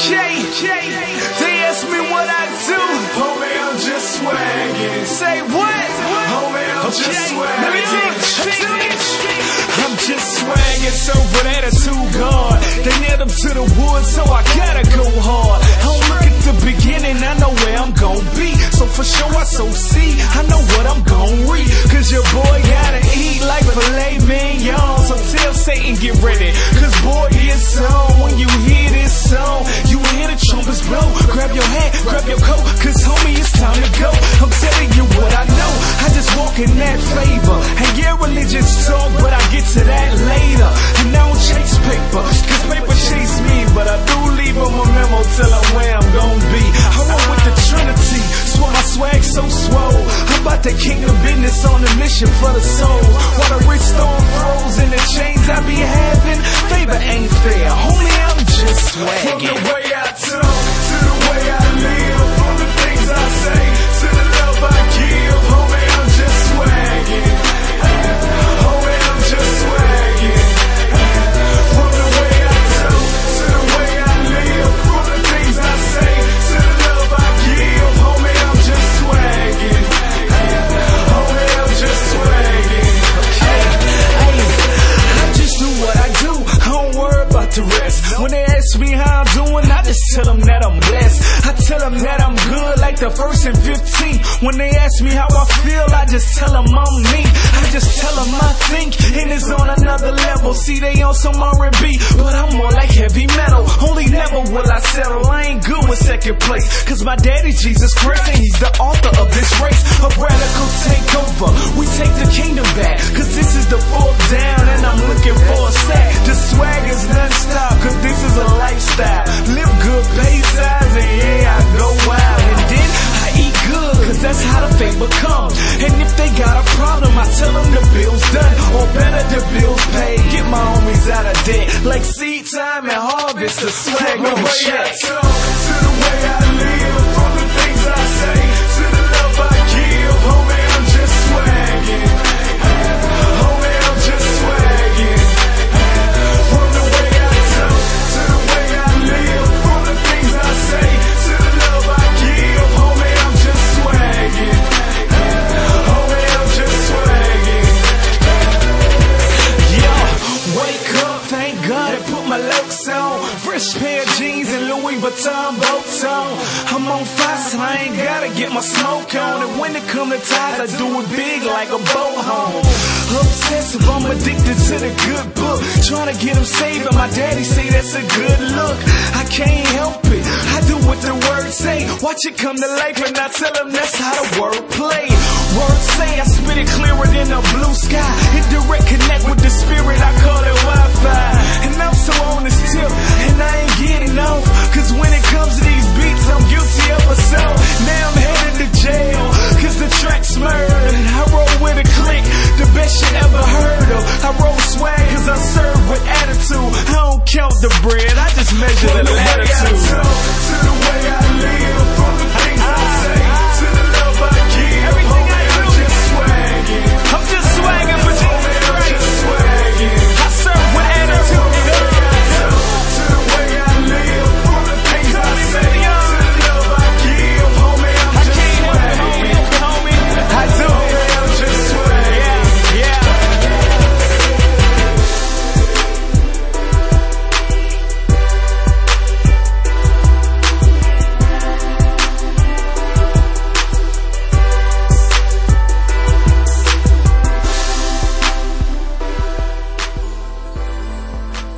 Okay, they ask me what I do. Homie, I'm just swagging. Say what? Homie, I'm just swagging. Let me take I'm just swagging, so with attitude guard. They nailed him to the wood, so I gotta go hard. I don't look at the beginning, I know where I'm gon' be. So for sure I sow seed, I know what I'm gon' reap. Cause your boy gotta eat like filet mignon. So tell Satan get ready, cause boy it's on. When you hear this song, you hear the trumpets blow. Grab your hat, grab your coat, cause homie it's time to go. I'm telling you what I know, I just walk in that favor. And yeah, religious talk, but I get to that later. And I don't chase paper, cause paper chase me. But I do leave them a memo, tell them where I'm gon' be. I roll with the Trinity, so my swag so swole. I'm about to kingdom business on a mission for the soul. While the rich stone froze in the chains I be having, favor ain't fair, homie, I'm just swagging. From the way I talk, to the way I live, from the things I say, to the love I give, homie, I'm just swagging. Homie, I'm just swagging. From the way I talk, to the way I live, from the things I say, to the love I give, homie, I'm just swagging. Homie, I'm just swagging. I just do what I do, I don't worry about the rest. When they ask me how I'm doing, I just tell them that I'm blessed. I tell them that I'm good like the 1st and 15th. When they ask me how I feel, I just tell them I'm me. I just tell them I think, and it's on another level. See, they on some R&B, but I'm more like heavy metal. Only never will I settle, I ain't good with second place. Cause my daddy Jesus Christ, and he's the author of this race. A radical takeover, we take the kingdom back. Cause this is the 4th down, and I'm looking for a sack. The swag is non-stop, cause this is a lifestyle. Live good, pay size, and yeah, I go wild. And then I eat good, cause that's how the favor comes. And if they got a problem, I tell them the bill's done, or better the bill's paid. Get my homies out of debt, like seed time and harvest. The swag on check. To the way I live, from the things I say, to the love I give, homie, I'm just swagging. Homie, I'm just swagging. From the way I talk, to the way I live, from the things I say, to the love I give, homie, I'm just swagging. Homie, I'm just swagging. Yeah, wake up, thank God I put my looks on. Fresh pair of jeans and Louis Vuitton boats on. I'm on fire, so I ain't gotta get my smoke on. And when it come to ties, I do it big like a boat home. Obsessive, I'm addicted to the good book. Trying to get him saved, and my daddy say that's a good look. I can't help it, I do what the words say. Watch it come to life, and I tell them that's how the word play. Words say I spit it clearer than a blue sky. In direct connect with the spirit, I call it Wi-Fi. And I'm so on this tip, and I ain't getting off. Cause when it comes to these beats, I'm guilty of assault. Now I'm headed to jail, cause the track's murdered. I roll with a click, the best you ever heard of. I roll swag cause I serve with attitude. I don't count the bread, I just measure the